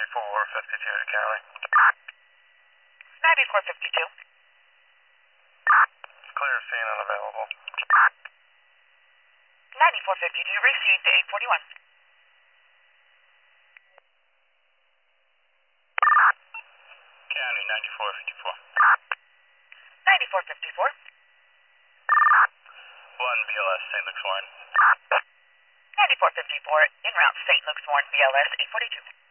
9452 to Cali. 9452. It's clear, seeing unavailable. 9452, received 841. County 9454. 9454. 1 BLS, St. Luke's Warren. 9454, en route St. Luke's Warren, BLS 842.